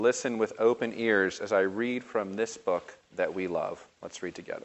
Listen with open ears as I read from this book that we love. Let's read together.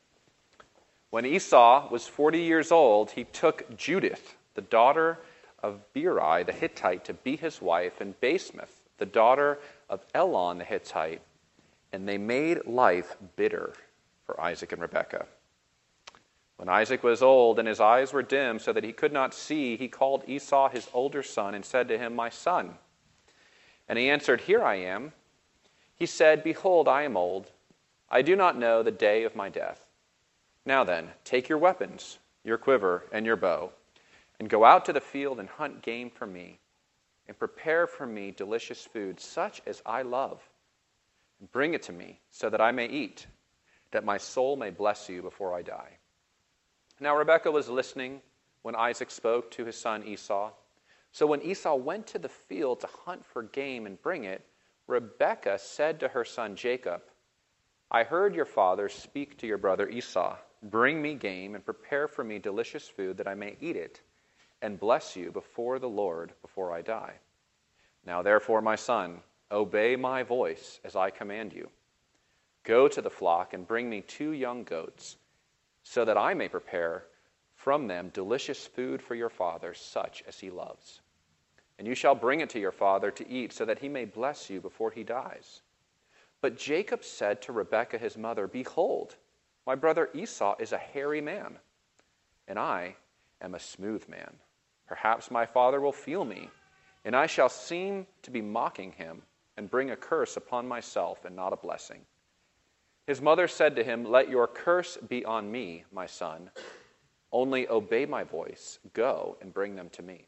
When Esau was 40 years old, he took Judith, the daughter of Beeri the Hittite, to be his wife, and Basemath, the daughter of Elon the Hittite, and they made life bitter for Isaac and Rebekah. When Isaac was old and his eyes were dim so that he could not see, he called Esau his older son and said to him, "My son." And he answered, "Here I am." He said, "Behold, I am old. I do not know the day of my death. Now then, take your weapons, your quiver, and your bow, and go out to the field and hunt game for me, and prepare for me delicious food, such as I love. And bring it to me, so that I may eat, that my soul may bless you before I die." Now Rebekah was listening when Isaac spoke to his son Esau. So when Esau went to the field to hunt for game and bring it, Rebekah said to her son Jacob, "I heard your father speak to your brother Esau. Bring me game and prepare for me delicious food that I may eat it and bless you before the Lord before I die. Now therefore, my son, obey my voice as I command you. Go to the flock and bring me 2 young goats, so that I may prepare from them delicious food for your father, such as he loves. And you shall bring it to your father to eat, so that he may bless you before he dies." But Jacob said to Rebekah his mother, "Behold, my brother Esau is a hairy man, and I am a smooth man. Perhaps my father will feel me, and I shall seem to be mocking him, and bring a curse upon myself and not a blessing." His mother said to him, "Let your curse be on me, my son. Only obey my voice. Go and bring them to me."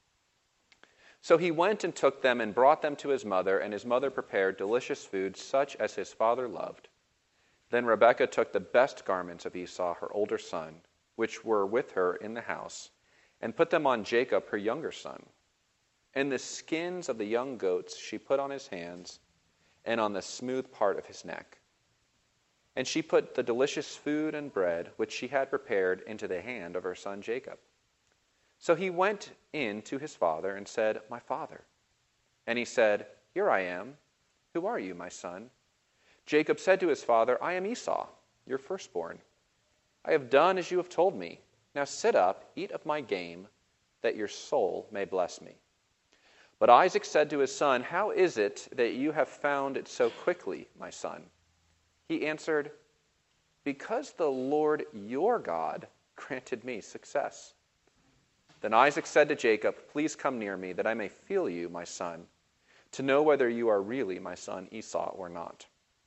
So he went and took them and brought them to his mother, and his mother prepared delicious food such as his father loved. Then Rebekah took the best garments of Esau, her older son, which were with her in the house, and put them on Jacob, her younger son. And the skins of the young goats she put on his hands and on the smooth part of his neck. And she put the delicious food and bread which she had prepared into the hand of her son Jacob. So he went in to his father and said, "My father." And he said, "Here I am. Who are you, my son?" Jacob said to his father, "I am Esau, your firstborn. I have done as you have told me. Now sit up, eat of my game, that your soul may bless me." But Isaac said to his son, "How is it that you have found it so quickly, my son?" He answered, "Because the Lord your God granted me success." Then Isaac said to Jacob, "Please come near me, that I may feel you, my son, to know whether you are really my son Esau or not."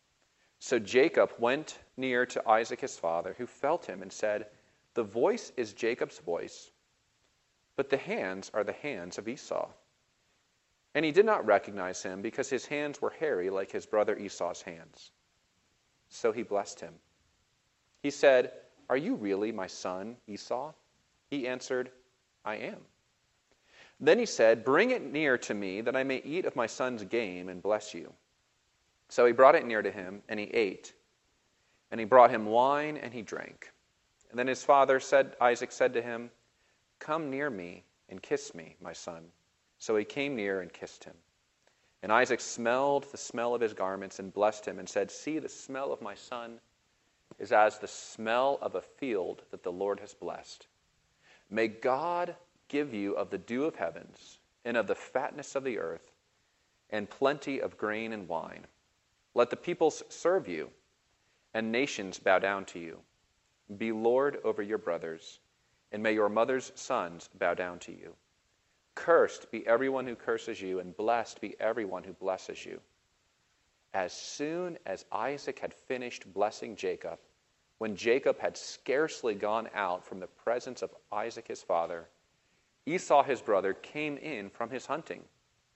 So Jacob went near to Isaac his father, who felt him and said, "The voice is Jacob's voice, but the hands are the hands of Esau." And he did not recognize him, because his hands were hairy like his brother Esau's hands. So he blessed him. He said, "Are you really my son Esau?" He answered, "I am." Then he said, "Bring it near to me, that I may eat of my son's game and bless you." So he brought it near to him, and he ate. And he brought him wine, and he drank. And then his father Isaac said to him, "Come near me and kiss me, my son." So he came near and kissed him. And Isaac smelled the smell of his garments and blessed him and said, "See, the smell of my son is as the smell of a field that the Lord has blessed. May God give you of the dew of heavens and of the fatness of the earth and plenty of grain and wine. Let the peoples serve you and nations bow down to you. Be Lord over your brothers, and may your mother's sons bow down to you. Cursed be everyone who curses you, and blessed be everyone who blesses you." As soon as Isaac had finished blessing Jacob, when Jacob had scarcely gone out from the presence of Isaac his father, Esau his brother came in from his hunting.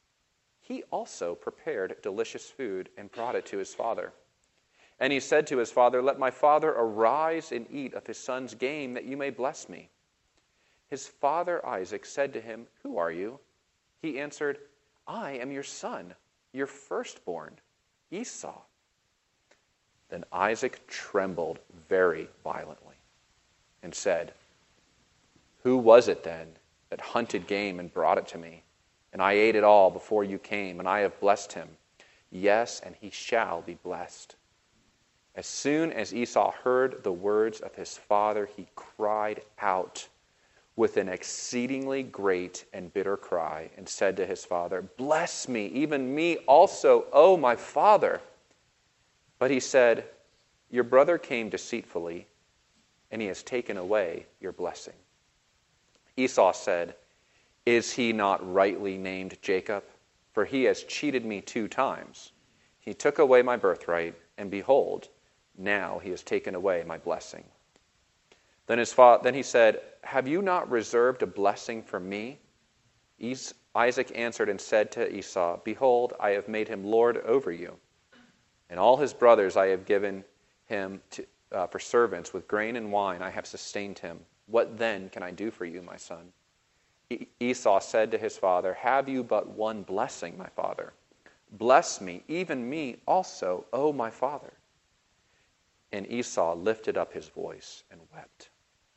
He also prepared delicious food and brought it to his father. And he said to his father, "Let my father arise and eat of his son's game, that you may bless me." His father Isaac said to him, "Who are you?" He answered, "I am your son, your firstborn, Esau." Then Isaac trembled very violently and said, "Who was it then that hunted game and brought it to me? And I ate it all before you came, and I have blessed him. Yes, and he shall be blessed." As soon as Esau heard the words of his father, he cried out with an exceedingly great and bitter cry and said to his father, "Bless me, even me also, O my father." But he said, "Your brother came deceitfully, and he has taken away your blessing." Esau said, "Is he not rightly named Jacob? For he has cheated me 2 times. He took away my birthright, and behold, now he has taken away my blessing." Then he said, "Have you not reserved a blessing for me?" Isaac answered and said to Esau, "Behold, I have made him lord over you, and all his brothers I have given him for servants. With grain and wine I have sustained him. What then can I do for you, my son?" Esau said to his father, "Have you but one blessing, my father? Bless me, even me also, O my father." And Esau lifted up his voice and wept.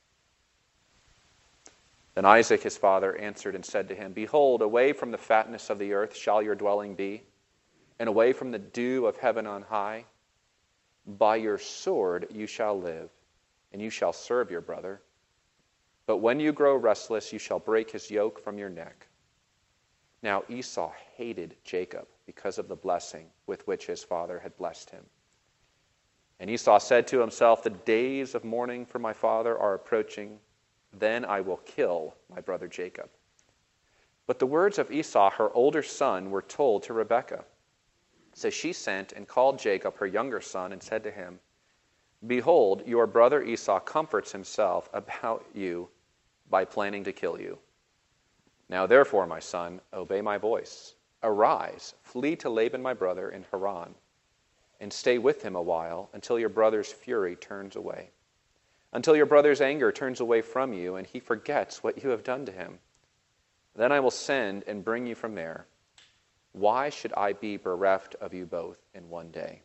Then Isaac his father answered and said to him, "Behold, away from the fatness of the earth shall your dwelling be, and away from the dew of heaven on high. By your sword you shall live, and you shall serve your brother. But when you grow restless, you shall break his yoke from your neck." Now Esau hated Jacob because of the blessing with which his father had blessed him. And Esau said to himself, "The days of mourning for my father are approaching. Then I will kill my brother Jacob." But the words of Esau, her older son, were told to Rebekah. So she sent and called Jacob, her younger son, and said to him, "Behold, your brother Esau comforts himself about you by planning to kill you. Now therefore, my son, obey my voice. Arise, flee to Laban my brother in Haran, and stay with him a while until your brother's fury turns away, until your brother's anger turns away from you, and he forgets what you have done to him. Then I will send and bring you from there. Why should I be bereft of you both in one day?"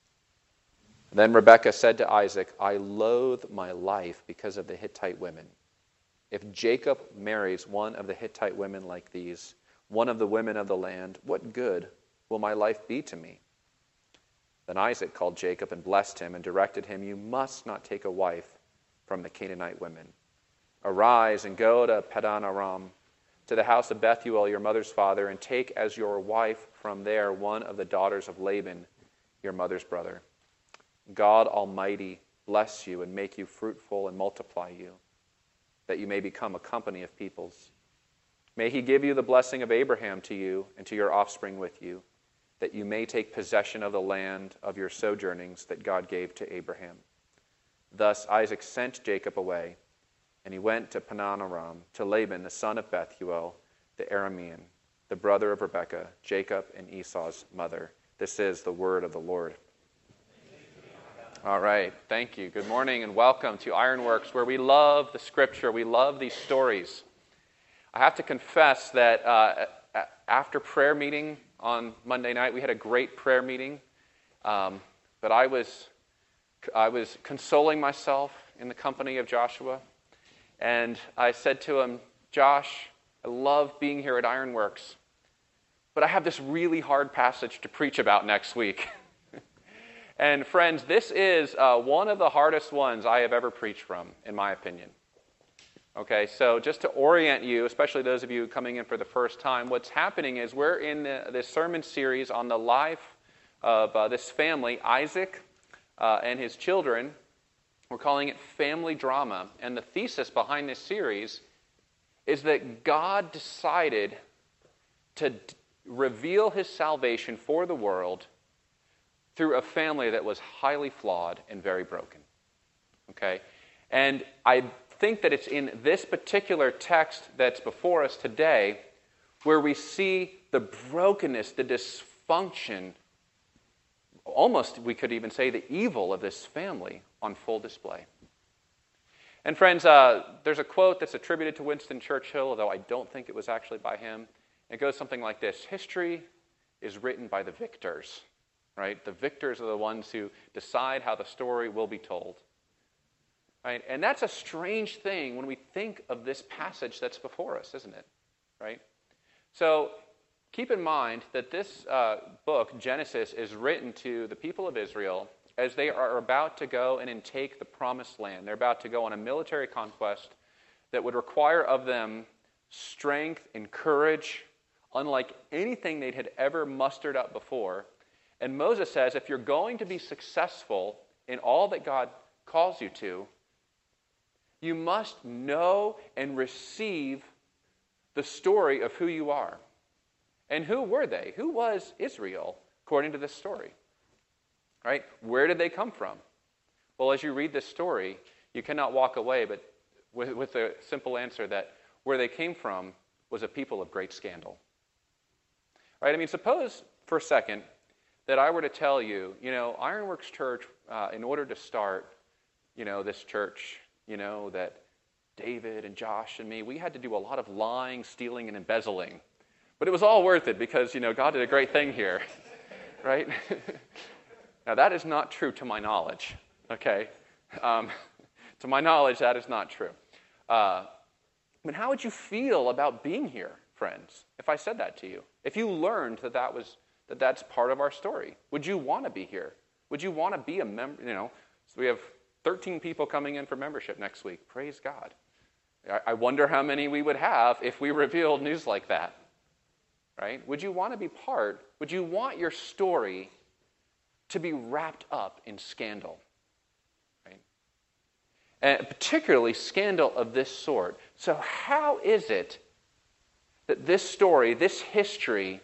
Then Rebekah said to Isaac, "I loathe my life because of the Hittite women. If Jacob marries one of the Hittite women like these, one of the women of the land, what good will my life be to me?" Then Isaac called Jacob and blessed him and directed him, "You must not take a wife from the Canaanite women. Arise and go to Padan Aram, to the house of Bethuel, your mother's father, and take as your wife from there one of the daughters of Laban, your mother's brother. God Almighty bless you and make you fruitful and multiply you, that you may become a company of peoples. May he give you the blessing of Abraham to you and to your offspring with you, that you may take possession of the land of your sojournings that God gave to Abraham." Thus Isaac sent Jacob away, and he went to Padan Aram, to Laban the son of Bethuel, the Aramean, the brother of Rebekah, Jacob and Esau's mother. This is the word of the Lord. All right, thank you. Good morning and welcome to Ironworks, where we love the Scripture. We love these stories. I have to confess that after prayer meeting on Monday night, we had a great prayer meeting, but I was consoling myself in the company of Joshua, and I said to him, "Josh, I love being here at Ironworks, but I have this really hard passage to preach about next week." And friends, this is one of the hardest ones I have ever preached from, in my opinion. Okay, so just to orient you, especially those of you coming in for the first time, what's happening is we're in this sermon series on the life of this family, Isaac and his children. We're calling it Family Drama. And the thesis behind this series is that God decided to reveal his salvation for the world through a family that was highly flawed and very broken. Okay? And I think that it's in this particular text that's before us today where we see the brokenness, the dysfunction, almost we could even say the evil of this family on full display. And friends, there's a quote that's attributed to Winston Churchill, although I don't think it was actually by him. It goes something like this: "History is written by the victors." Right? The victors are the ones who decide how the story will be told. Right? And that's a strange thing when we think of this passage that's before us, isn't it? Right? So keep in mind that this book, Genesis, is written to the people of Israel as they are about to go and intake the promised land. They're about to go on a military conquest that would require of them strength and courage, unlike anything they had ever mustered up before. And Moses says, if you're going to be successful in all that God calls you to, you must know and receive the story of who you are. And who were they? Who was Israel, according to this story? Right? Where did they come from? Well, as you read this story, you cannot walk away but with the simple answer that where they came from was a people of great scandal. Right? I mean, suppose for a second that I were to tell you, Ironworks Church, in order to start, this church, that David and Josh and me, we had to do a lot of lying, stealing, and embezzling. But it was all worth it because, God did a great thing here, right? Now, that is not true to my knowledge, okay? To my knowledge, that is not true. But how would you feel about being here, friends, if I said that to you? If you learned that that's part of our story, would you want to be here? Would you want to be a member? So we have 13 people coming in for membership next week. Praise God. I wonder how many we would have if we revealed news like that, right? Would you want to be part? Would you want your story to be wrapped up in scandal, right? And particularly scandal of this sort. So how is it that this story, this history,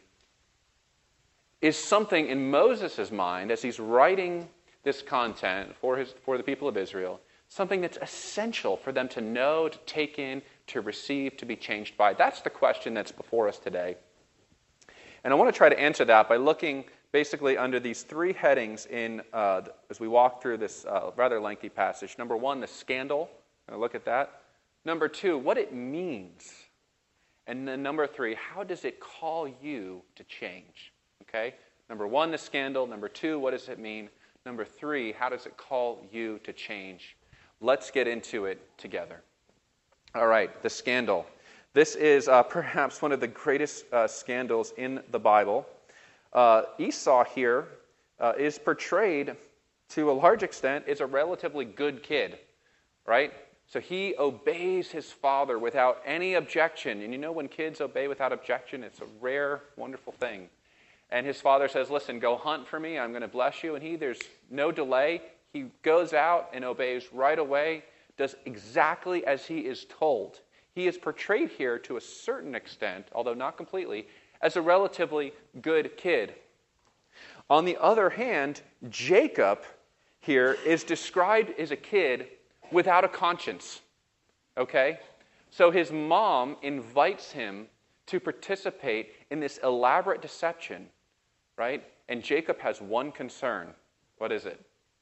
is something in Moses' mind as he's writing this content for the people of Israel, something that's essential for them to know, to take in, to receive, to be changed by? That's the question that's before us today. And I want to try to answer that by looking basically under these three headings as we walk through this rather lengthy passage. Number one, the scandal. I'm going to look at that. Number two, what it means. And then number three, how does it call you to change? Okay? Number one, the scandal. Number two, what does it mean? Number three, how does it call you to change? Let's get into it together. All right, the scandal. This is perhaps one of the greatest scandals in the Bible. Esau here is portrayed to a large extent as a relatively good kid, right? So he obeys his father without any objection. And when kids obey without objection, it's a rare, wonderful thing. And his father says, listen, go hunt for me. I'm going to bless you. And there's no delay. He goes out and obeys right away, does exactly as he is told. He is portrayed here to a certain extent, although not completely, as a relatively good kid. On the other hand, Jacob here is described as a kid without a conscience. Okay? So his mom invites him to participate in this elaborate deception, right? And Jacob has one concern. What is it?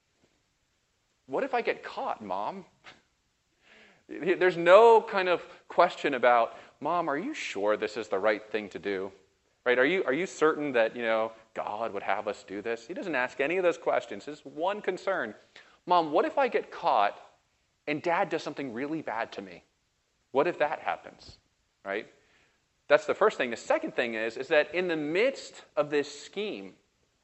What if I get caught, Mom? There's no kind of question about, Mom, are you sure this is the right thing to do? Right? Are you certain that, God would have us do this? He doesn't ask any of those questions. His one concern, Mom, what if I get caught and Dad does something really bad to me? What if that happens? Right? That's the first thing. The second thing is that in the midst of this scheme,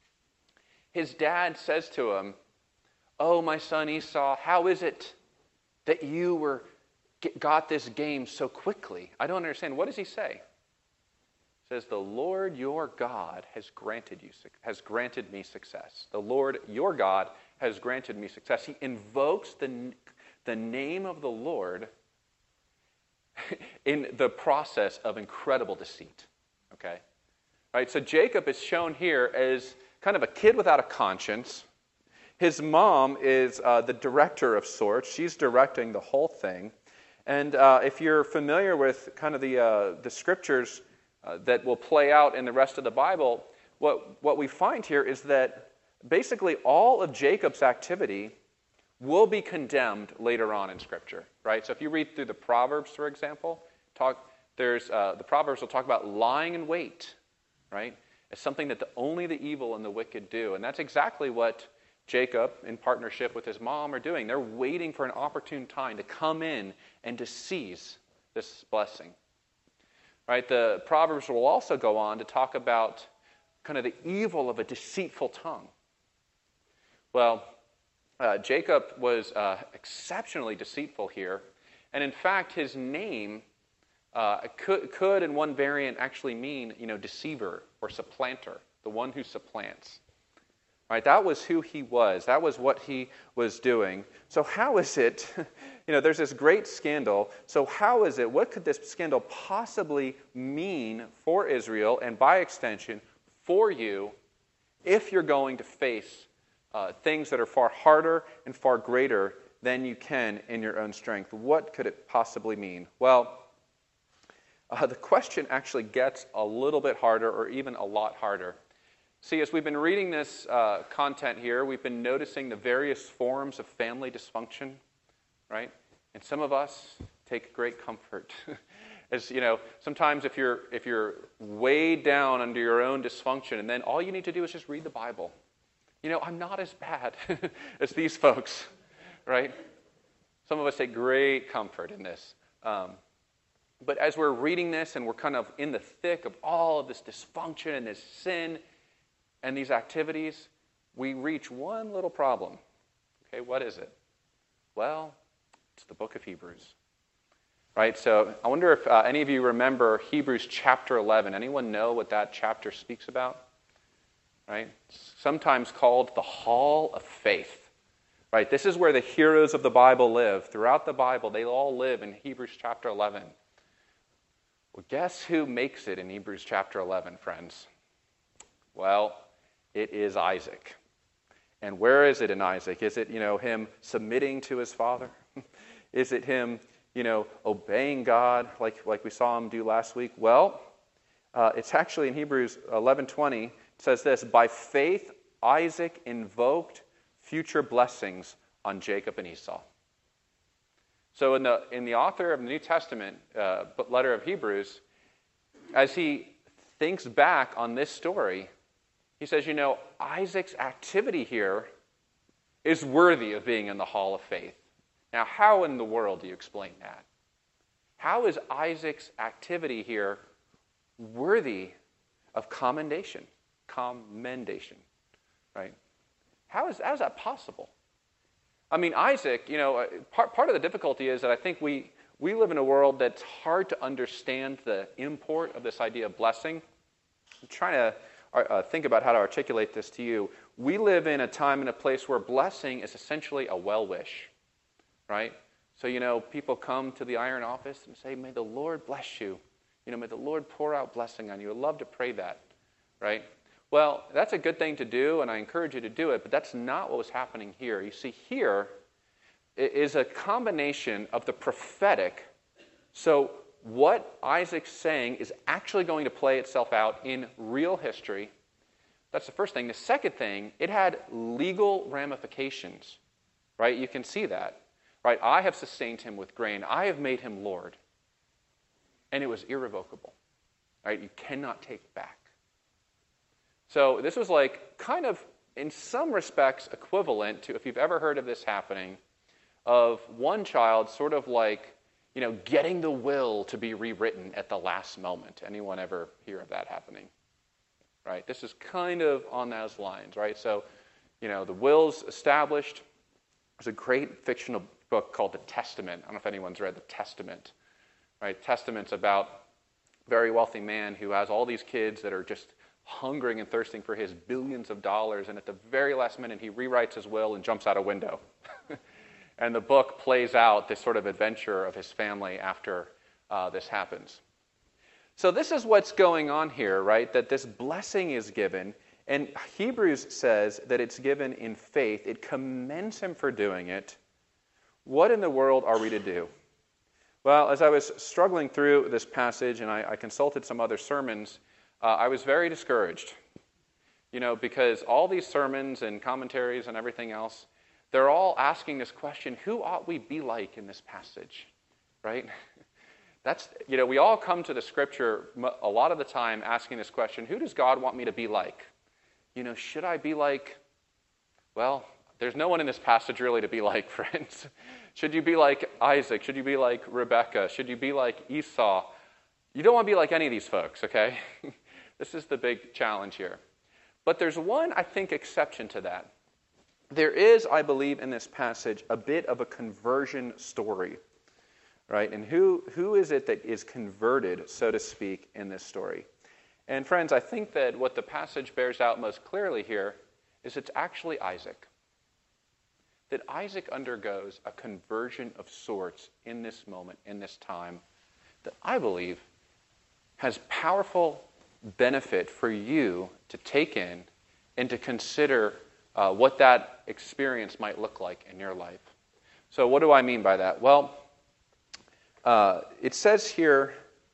his dad says to him, oh, my son Esau, how is it that you got this game so quickly? I don't understand. What does he say? He says, the Lord your God has granted me success. The Lord your God has granted me success. He invokes the name of the Lord in the process of incredible deceit. Okay? All right, so Jacob is shown here as kind of a kid without a conscience. His mom is the director of sorts. She's directing the whole thing. And if you're familiar with kind of the scriptures that will play out in the rest of the Bible, what we find here is that basically all of Jacob's activity will be condemned later on in Scripture, right? So if you read through the Proverbs, for example, the Proverbs will talk about lying in wait, right? It's something that only the evil and the wicked do. And that's exactly what Jacob, in partnership with his mom, are doing. They're waiting for an opportune time to come in and to seize this blessing. Right? The Proverbs will also go on to talk about kind of the evil of a deceitful tongue. Well, Jacob was exceptionally deceitful here. And in fact, his name could in one variant actually mean, deceiver or supplanter, the one who supplants. Right? That was who he was. That was what he was doing. So how is it, there's this great scandal. So how is it, what could this scandal possibly mean for Israel and by extension for you if you're going to face things that are far harder and far greater than you can in your own strength? What could it possibly mean? Well, the question actually gets a little bit harder or even a lot harder. See, as we've been reading this content here, we've been noticing the various forms of family dysfunction, right? And some of us take great comfort. As sometimes if you're weighed down under your own dysfunction, and then all you need to do is just read the Bible. I'm not as bad as these folks, right? Some of us take great comfort in this. But as we're reading this and we're kind of in the thick of all of this dysfunction and this sin and these activities, we reach one little problem. Okay, what is it? Well, it's the book of Hebrews. Right, so I wonder if any of you remember Hebrews chapter 11. Anyone know what that chapter speaks about? Right, sometimes called the Hall of Faith. Right, this is where the heroes of the Bible live. Throughout the Bible, they all live in Hebrews chapter 11. Well, guess who makes it in Hebrews chapter 11, friends? Well, it is Isaac. And where is it in Isaac? Is it, him submitting to his father? Is it him, obeying God like we saw him do last week? Well, it's actually in Hebrews 11:20. It says this: by faith Isaac invoked future blessings on Jacob and Esau. So in the author of the New Testament letter of Hebrews, as he thinks back on this story, he says, Isaac's activity here is worthy of being in the Hall of Faith. Now, how in the world do you explain that? How is Isaac's activity here worthy of commendation? Commendation, right? How is that possible? I mean, Isaac, part of the difficulty is that I think we live in a world that's hard to understand the import of this idea of blessing. I'm trying to think about how to articulate this to you. We live in a time and a place where blessing is essentially a well-wish, right? So, people come to the Iron Office and say, may the Lord bless you. May the Lord pour out blessing on you. I'd love to pray that, right? Well, that's a good thing to do, and I encourage you to do it, but that's not what was happening here. You see, here is a combination of the prophetic. So what Isaac's saying is actually going to play itself out in real history. That's the first thing. The second thing, it had legal ramifications, right? You can see that, right? I have sustained him with grain. I have made him Lord. And it was irrevocable, right? You cannot take it back. So this was like kind of, in some respects, equivalent to, if you've ever heard of this happening, of one child sort of like, getting the will to be rewritten at the last moment. Anyone ever hear of that happening? Right? This is kind of on those lines, right? So, the will's established. There's a great fictional book called The Testament. I don't know if anyone's read The Testament. Right? Testament's about a very wealthy man who has all these kids that are just hungering and thirsting for his billions of dollars, and at the very last minute he rewrites his will and jumps out a window. And the book plays out this sort of adventure of his family after this happens. So this is what's going on here, right? That this blessing is given, and Hebrews says that it's given in faith. It commends him for doing it. What in the world are we to do? Well, as I was struggling through this passage, and I consulted some other sermons, I was very discouraged, because all these sermons and commentaries and everything else, they're all asking this question: who ought we be like in this passage, right? That's, we all come to the Scripture a lot of the time asking this question: who does God want me to be like? Should I be like? Well, there's no one in this passage really to be like, friends. Should you be like Isaac? Should you be like Rebekah? Should you be like Esau? You don't want to be like any of these folks, okay? This is the big challenge here. But there's one, I think, exception to that. There is, I believe, in this passage, a bit of a conversion story, right? And who is it that is converted, so to speak, in this story? And friends, I think that what the passage bears out most clearly here is it's actually Isaac. That Isaac undergoes a conversion of sorts in this moment, in this time, that I believe has powerful benefit for you to take in and to consider what that experience might look like in your life. So what do I mean by that? Well, it says here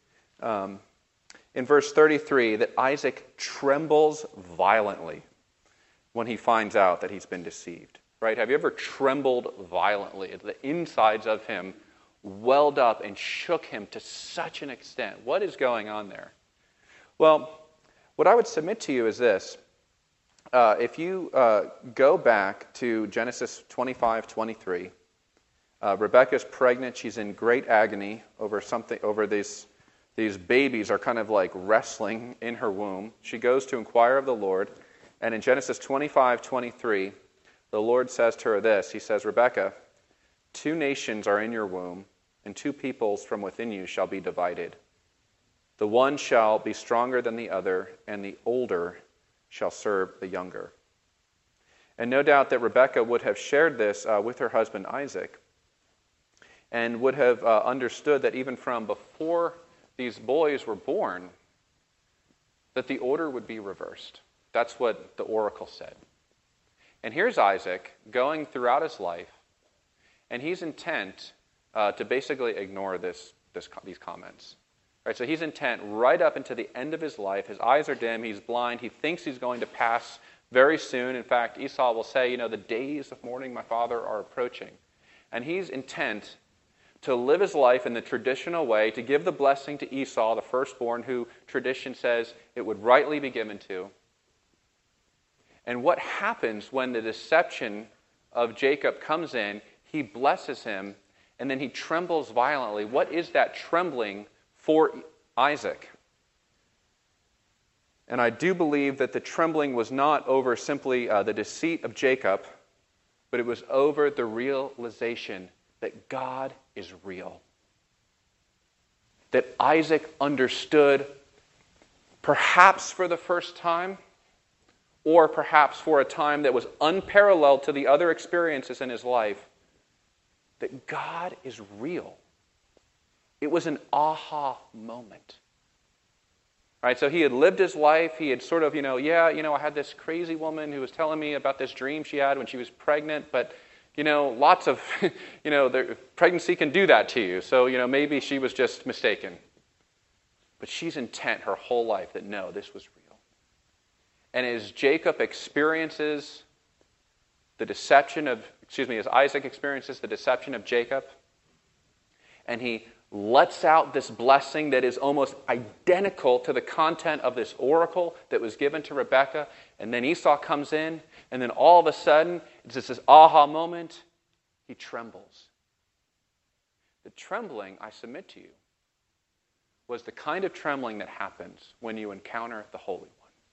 in verse 33 that Isaac trembles violently when he finds out that he's been deceived. Right? Have you ever trembled violently? The insides of him welled up and shook him to such an extent. What is going on there? Well, what I would submit to you is this. If you go back to Genesis 25:23, Rebekah's pregnant. She's in great agony over these babies are kind of like wrestling in her womb. She goes to inquire of the Lord, and in Genesis 25:23, the Lord says to her this. He says, Rebekah, 2 nations are in your womb, and 2 peoples from within you shall be divided. The one shall be stronger than the other, and the older shall serve the younger. And no doubt that Rebekah would have shared this with her husband Isaac, and would have understood that even from before these boys were born, that the order would be reversed. That's what the oracle said. And here's Isaac going throughout his life, and he's intent to basically ignore these comments. Right, so he's intent right up into the end of his life. His eyes are dim. He's blind. He thinks he's going to pass very soon. In fact, Esau will say, the days of mourning my father are approaching. And he's intent to live his life in the traditional way, to give the blessing to Esau, the firstborn, who tradition says it would rightly be given to. And what happens when the deception of Jacob comes in? He blesses him, and then he trembles violently. What is that trembling for Isaac? And I do believe that the trembling was not over simply the deceit of Jacob, but it was over the realization that God is real. That Isaac understood, perhaps for the first time, or perhaps for a time that was unparalleled to the other experiences in his life, that God is real. It was an aha moment. Right, so he had lived his life. He had sort of, I had this crazy woman who was telling me about this dream she had when she was pregnant, but, lots of, pregnancy can do that to you. So, maybe she was just mistaken. But she's intent her whole life that, no, this was real. And as Jacob experiences as Isaac experiences the deception of Jacob, and he lets out this blessing that is almost identical to the content of this oracle that was given to Rebekah, and then Esau comes in, and then all of a sudden, it's just this aha moment, he trembles. The trembling, I submit to you, was the kind of trembling that happens when you encounter the Holy One.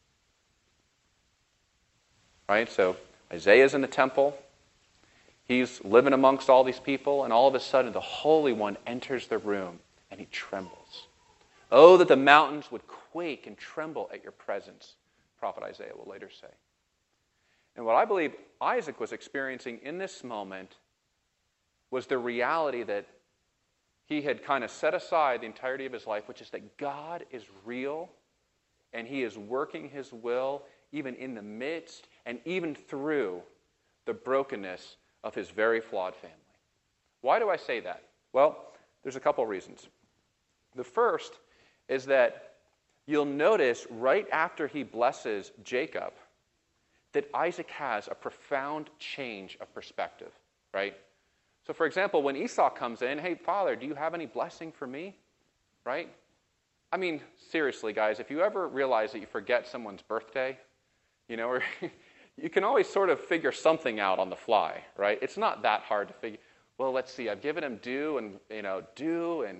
Right? So Isaiah's in the temple. He's living amongst all these people, and all of a sudden the Holy One enters the room, and he trembles. Oh, that the mountains would quake and tremble at your presence, Prophet Isaiah will later say. And what I believe Isaac was experiencing in this moment was the reality that he had kind of set aside the entirety of his life, which is that God is real, and he is working his will even in the midst and even through the brokenness of his very flawed family. Why do I say that? Well, there's a couple reasons. The first is that you'll notice right after he blesses Jacob that Isaac has a profound change of perspective, right? So, for example, when Esau comes in, hey, Father, do you have any blessing for me? Right? I mean, seriously, guys, if you ever realize that you forget someone's birthday, or you can always sort of figure something out on the fly, right? It's not that hard to figure. Well, let's see. I've given him due and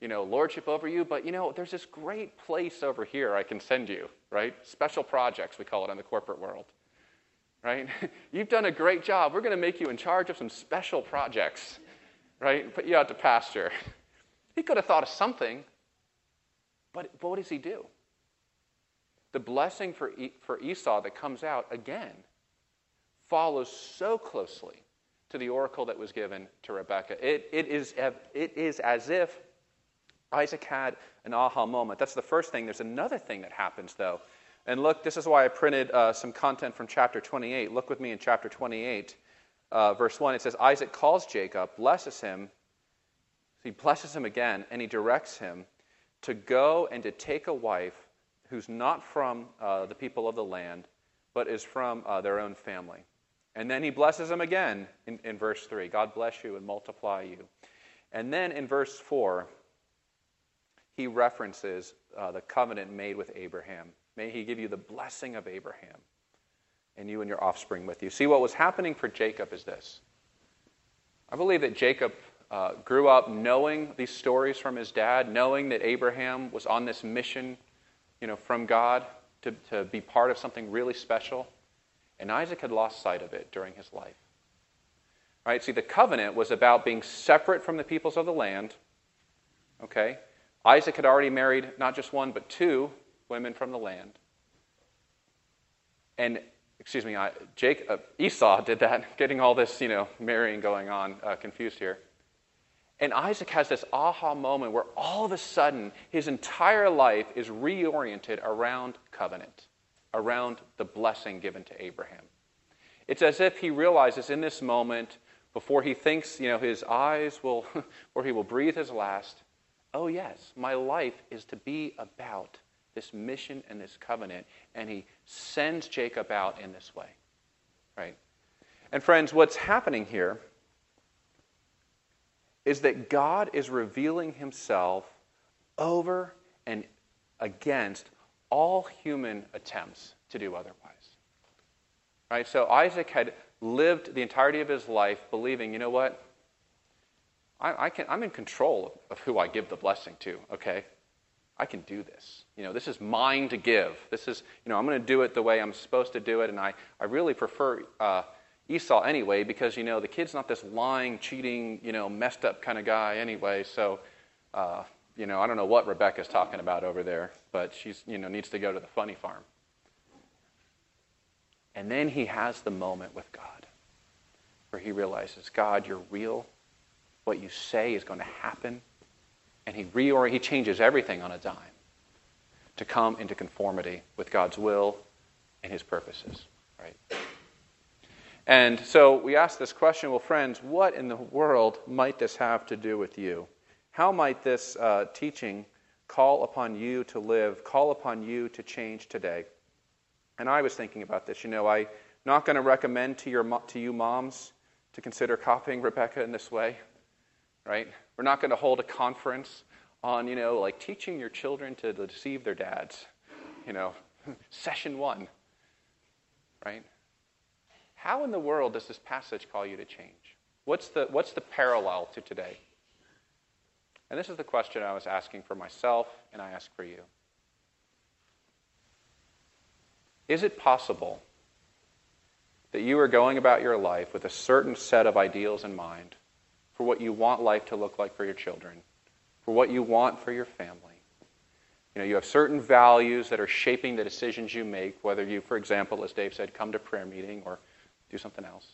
lordship over you, but, there's this great place over here I can send you, right? Special projects, we call it in the corporate world, right? You've done a great job. We're going to make you in charge of some special projects, right? Put you out to pasture. He could have thought of something, but what does he do? The blessing for Esau that comes out, again, follows so closely to the oracle that was given to Rebekah. It is as if Isaac had an aha moment. That's the first thing. There's another thing that happens, though. And look, this is why I printed some content from chapter 28. Look with me in chapter 28, verse 1. It says, Isaac calls Jacob, blesses him. He blesses him again, and he directs him to go and to take a wife who's not from the people of the land, but is from their own family. And then he blesses him again in verse 3. God bless you and multiply you. And then in verse 4, he references the covenant made with Abraham. May he give you the blessing of Abraham and you and your offspring with you. See, what was happening for Jacob is this. I believe that Jacob grew up knowing these stories from his dad, knowing that Abraham was on this mission, from God to be part of something really special. And Isaac had lost sight of it during his life. Right? See, the covenant was about being separate from the peoples of the land. Okay? Isaac had already married not just one, but two women from the land. And, Esau did that, getting all this, marrying going on, confused here. And Isaac has this aha moment where all of a sudden his entire life is reoriented around covenant, around the blessing given to Abraham. It's as if he realizes in this moment, before he thinks, his eyes will, or he will breathe his last, oh yes, my life is to be about this mission and this covenant. And he sends Jacob out in this way. Right? And friends, what's happening here is that God is revealing himself over and against all human attempts to do otherwise. Right? So Isaac had lived the entirety of his life believing, you know what? I'm in control of who I give the blessing to, okay? I can do this. This is mine to give. This is, I'm going to do it the way I'm supposed to do it, and I really prefer Esau anyway because, the kid's not this lying, cheating, messed up kind of guy anyway, so, I don't know what Rebecca's talking about over there, but she's, needs to go to the funny farm. And then he has the moment with God where he realizes, God, you're real. What you say is going to happen. And he changes everything on a dime to come into conformity with God's will and his purposes. Right? And so we ask this question, well, friends, what in the world might this have to do with you? How might this teaching call upon you to live, call upon you to change today? And I was thinking about this. I'm not going to recommend to you moms to consider copying Rebecca in this way. Right? We're not going to hold a conference on, teaching your children to deceive their dads. Session 1. Right? How in the world does this passage call you to change? What's the parallel to today? And this is the question I was asking for myself, and I ask for you. Is it possible that you are going about your life with a certain set of ideals in mind for what you want life to look like for your children, for what you want for your family? You have certain values that are shaping the decisions you make, whether you, for example, as Dave said, come to prayer meeting or do something else.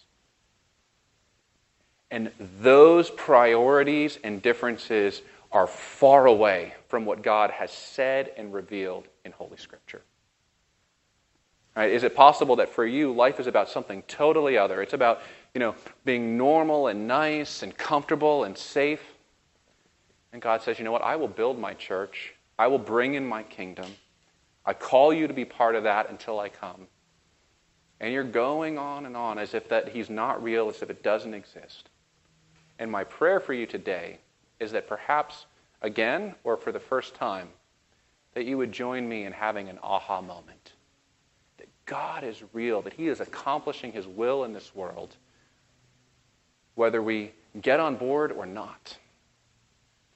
And those priorities and differences are far away from what God has said and revealed in Holy Scripture. Right? Is it possible that for you, life is about something totally other? It's about, being normal and nice and comfortable and safe. And God says, you know what? I will build my church. I will bring in my kingdom. I call you to be part of that until I come. And you're going on as if that he's not real, as if it doesn't exist. And my prayer for you today is that perhaps again, or for the first time, that you would join me in having an aha moment. That God is real, that he is accomplishing his will in this world, whether we get on board or not.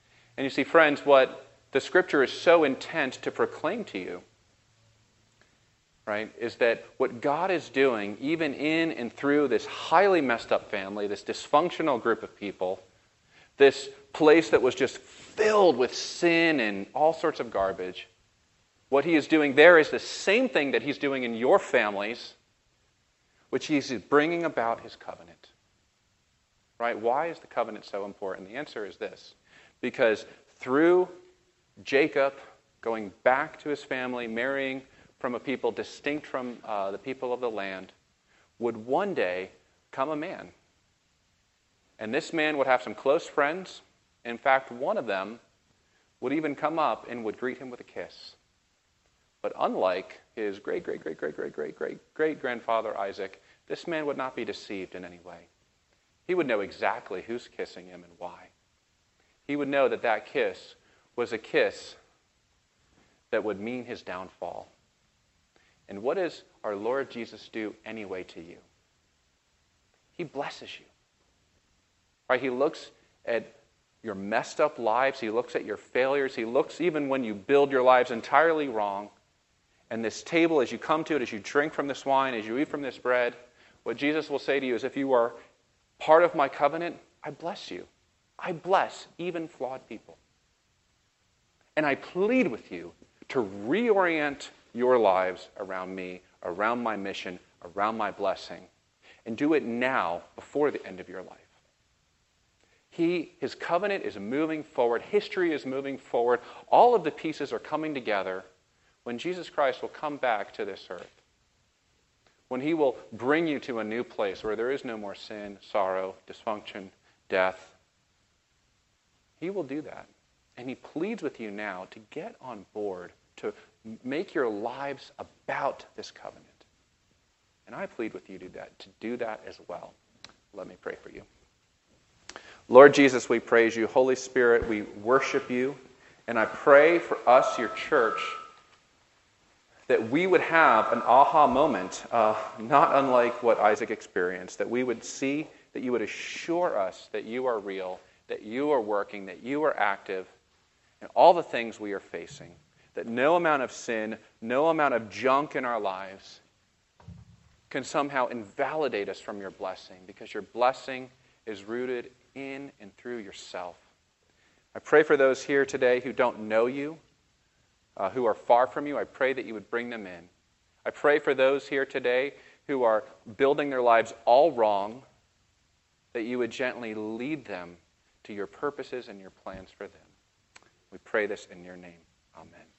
And you see, friends, what the Scripture is so intent to proclaim to you, right, is that what God is doing, even in and through this highly messed up family, this dysfunctional group of people, this place that was just filled with sin and all sorts of garbage, what he is doing there is the same thing that he's doing in your families, which he's bringing about his covenant. Right? Why is the covenant so important? The answer is this. Because through Jacob going back to his family, marrying from a people distinct from the people of the land, would one day come a man. And this man would have some close friends. In fact, one of them would even come up and would greet him with a kiss. But unlike his great-great-great-great-great-great-great-grandfather Isaac, this man would not be deceived in any way. He would know exactly who's kissing him and why. He would know that that kiss was a kiss that would mean his downfall. And what does our Lord Jesus do anyway to you? He blesses you. Right? He looks at your messed up lives. He looks at your failures. He looks even when you build your lives entirely wrong. And this table, as you come to it, as you drink from this wine, as you eat from this bread, what Jesus will say to you is, if you are part of my covenant, I bless you. I bless even flawed people. And I plead with you to reorient your lives around me, around my mission, around my blessing, and do it now before the end of your life. His covenant is moving forward. History is moving forward. All of the pieces are coming together when Jesus Christ will come back to this earth. When he will bring you to a new place where there is no more sin, sorrow, dysfunction, death. He will do that. And he pleads with you now to get on board, to make your lives about this covenant. And I plead with you to do that as well. Let me pray for you. Lord Jesus, we praise you. Holy Spirit, we worship you. And I pray for us, your church, that we would have an aha moment, not unlike what Isaac experienced, that we would see, that you would assure us that you are real, that you are working, that you are active in all the things we are facing, that no amount of sin, no amount of junk in our lives can somehow invalidate us from your blessing, because your blessing is rooted in and through yourself. I pray for those here today who don't know you, who are far from you. I pray that you would bring them in. I pray for those here today who are building their lives all wrong, that you would gently lead them to your purposes and your plans for them. We pray this in your name. Amen.